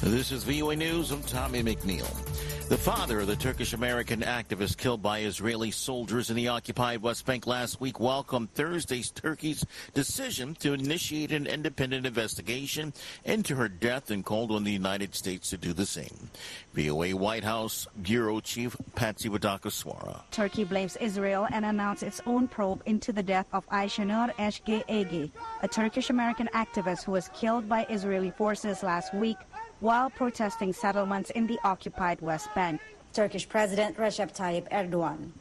This is VOA News. I'm Tommy McNeil. The father of the Turkish-American activist killed by Israeli soldiers in the occupied West Bank last week welcomed Thursday's Turkey's decision to initiate an independent investigation into her death and called on the United States to do the same. VOA White House Bureau Chief Patsy Widakuswara. Turkey blames Israel and announced its own probe into the death of Ayşenur Eshge-Egi, a Turkish-American activist who was killed by Israeli forces last week while protesting settlements in the occupied West Bank. Turkish President Recep Tayyip Erdogan.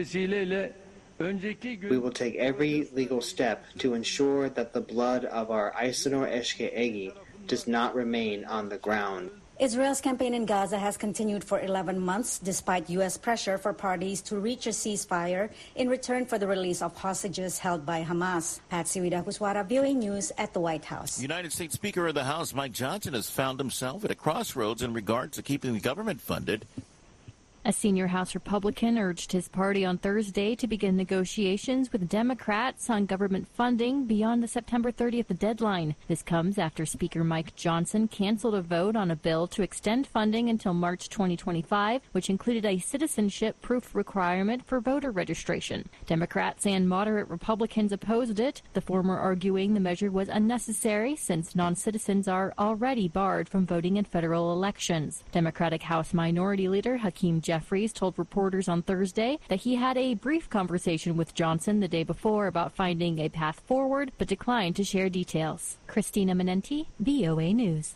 We will take every legal step to ensure that the blood of our Ayşenur Eshge-Egi does not remain on the ground. Israel's campaign in Gaza has continued for 11 months despite U.S. pressure for parties to reach a ceasefire in return for the release of hostages held by Hamas. Patsy Widakuswara, VOA News at the White House. United States Speaker of the House Mike Johnson has found himself at a crossroads in regards to keeping the government funded. A senior House Republican urged his party on Thursday to begin negotiations with Democrats on government funding beyond the September 30th deadline. This comes after Speaker Mike Johnson canceled a vote on a bill to extend funding until March 2025, which included a citizenship proof requirement for voter registration. Democrats and moderate Republicans opposed it, the former arguing the measure was unnecessary since non-citizens are already barred from voting in federal elections. Democratic House Minority Leader Hakeem Jeffries told reporters on Thursday that he had a brief conversation with Johnson the day before about finding a path forward, but declined to share details. Christina Menenti, VOA News.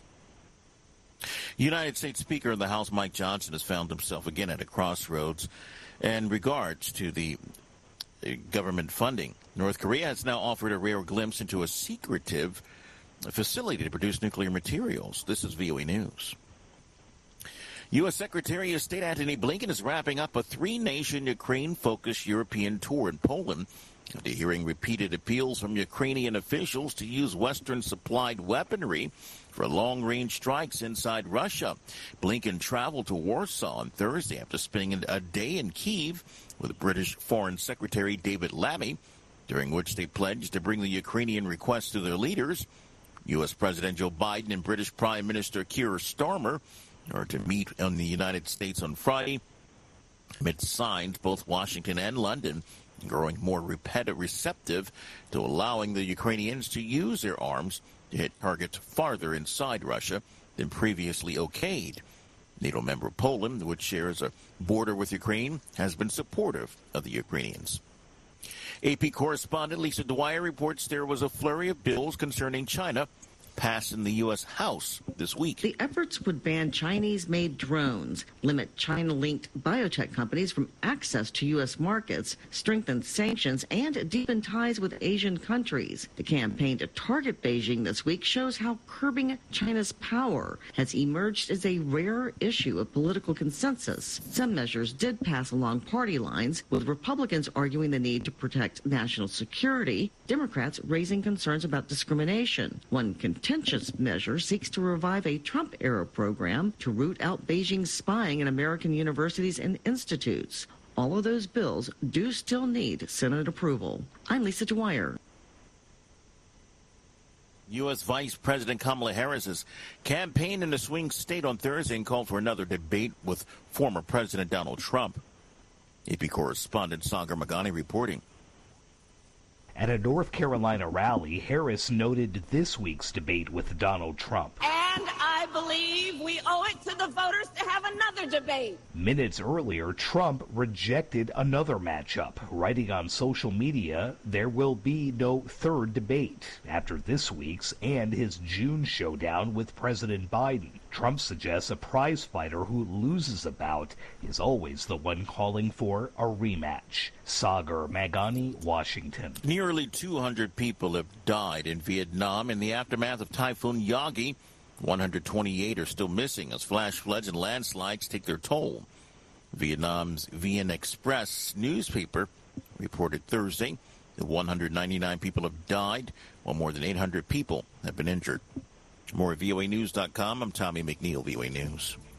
United States Speaker of the House Mike Johnson has found himself again at a crossroads in regards to the government funding. North Korea has now offered a rare glimpse into a secretive facility to produce nuclear materials. This is VOA News. U.S. Secretary of State Antony Blinken is wrapping up a three-nation Ukraine-focused European tour in Poland after hearing repeated appeals from Ukrainian officials to use Western-supplied weaponry for long-range strikes inside Russia. Blinken traveled to Warsaw on Thursday after spending a day in Kyiv with British Foreign Secretary David Lammy, during which they pledged to bring the Ukrainian request to their leaders. U.S. President Joe Biden and British Prime Minister Keir Starmer are to meet in the United States on Friday. Amid signs both Washington and London growing more receptive to allowing the Ukrainians to use their arms to hit targets farther inside Russia than previously okayed. NATO member Poland, which shares a border with Ukraine, has been supportive of the Ukrainians. AP correspondent Lisa Dwyer reports there was a flurry of bills concerning China passed in the U.S. House this week. The efforts would ban Chinese-made drones, limit China-linked biotech companies from access to U.S. markets, strengthen sanctions, and deepen ties with Asian countries. The campaign to target Beijing this week shows how curbing China's power has emerged as a rare issue of political consensus. Some measures did pass along party lines, with Republicans arguing the need to protect national security, Democrats raising concerns about discrimination. One contentious measure seeks to revive a Trump-era program to root out Beijing's spying in American universities and institutes. All of those bills do still need Senate approval. I'm Lisa Dwyer. U.S. Vice President Kamala Harris's campaign in a swing state on Thursday and called for another debate with former President Donald Trump. AP correspondent Sagar Magani reporting. At a North Carolina rally, Harris noted this week's debate with Donald Trump. And I believe we owe it to the voters to have another debate. Minutes earlier, Trump rejected another matchup, writing on social media there will be no third debate after this week's and his June showdown with President Biden. Trump suggests a prize fighter who loses a bout is always the one calling for a rematch. Sagar Magani, Washington. Nearly 200 people have died in Vietnam in the aftermath of Typhoon Yagi. 128 are still missing as flash floods and landslides take their toll. Vietnam's VN Express newspaper reported Thursday that 199 people have died, while more than 800 people have been injured. More at voanews.com. I'm Tommy McNeil, VOA News.